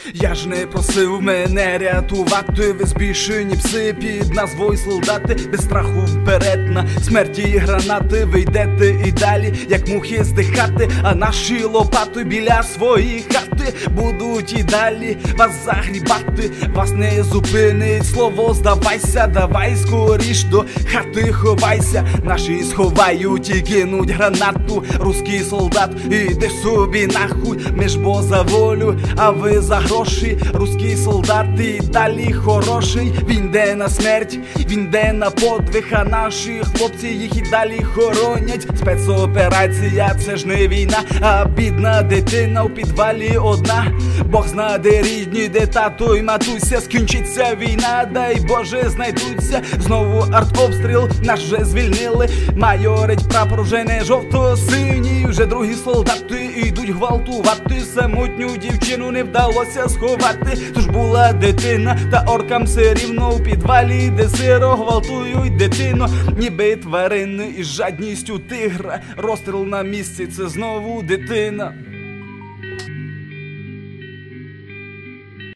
Я ж не просив мене рятувати, ви збішені пси під назвою солдати. Без страху вперед на смерті і гранати. Ви йдете і далі, як мухи здихати, а наші лопати біля своєї хати будуть і далі вас загрібати. Вас не зупинить слово здавайся, давай скоріш до хати ховайся. Наші сховають і кинуть гранату. Руський солдат, іди собі нахуй, ми ж бо за волю, а ви за гроші. Руський солдат і далі хороший, він йде на смерть, він йде на подвиг, а наші хлопці їх і далі хоронять. Спецоперація це ж не війна, а бідна дитина у підвалі одна. Бог зна, де рідні, де тато й матуся. Скінчиться війна, дай Боже знайдуться. Знову артобстріл, наш вже звільнили. Майорить прапор вже не жовто-синій. Вже другі солдати йдуть гвалтувати. Самотню дівчину не вдалося сховати. Тож була дитина, та оркам все рівно. У підвалі, де сиро гвалтують дитину, ніби тварини із жадністю тигра. Розстріл на місці, це знову дитина.